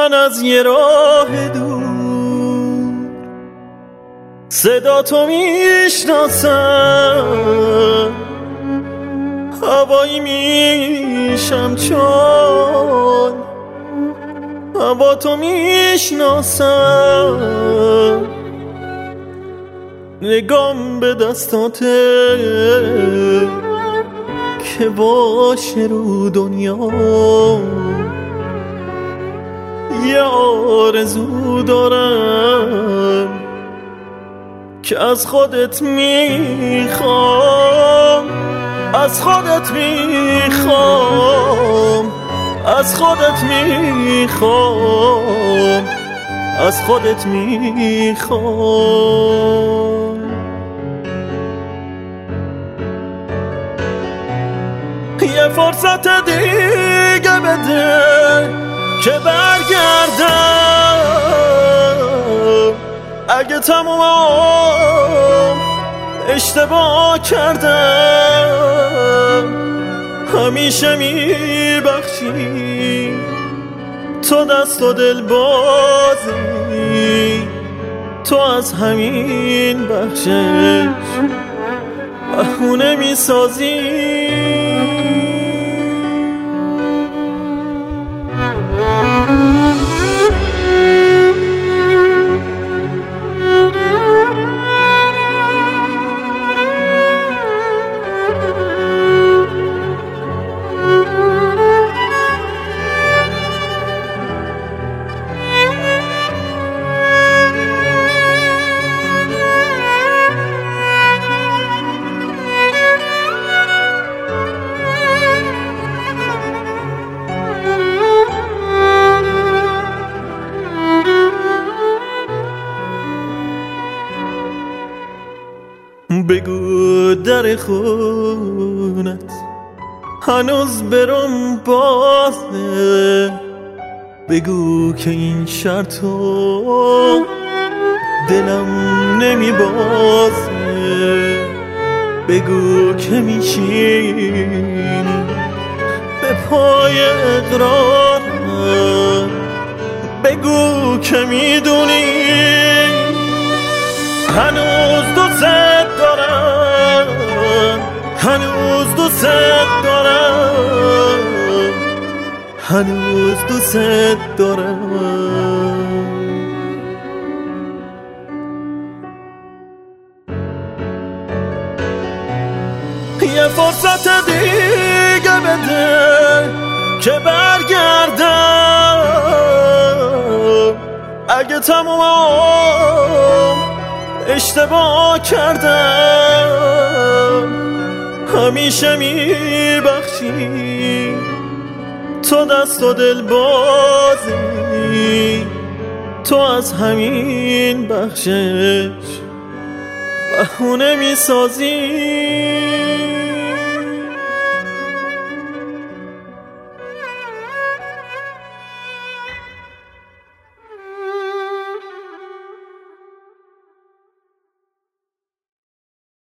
من از یه راه دور صدا تو میشناسم، هوایی میشم چون هوا تو میشناسم. نگام به دستاته که باشه رو دنیا، یه آرزو دارم که از خودت میخوام، از خودت میخوام، از خودت میخوام، از خودت میخوام. یه فرصت دیگه بده که برگردم، اگه تموم اشتباه کردم. همیشه میبخشی، تو دست و دل بازی، تو از همین بخشش بهونه میسازی. بگو در خونت هنوز برم بازه، بگو که این شرطو دلم نمی بازه، بگو که میشینی به پای اقرارم، بگو که میدونی هنوز دوست دارم، هنوز دوست دارم، هنوز دوست دارم. یه فرصت دیگه بده که برگردم، اگه تموم اشتباه کردم. همیشه میبخشی، تو دست و دل بازی، تو از همین بخشش بهونه میسازی.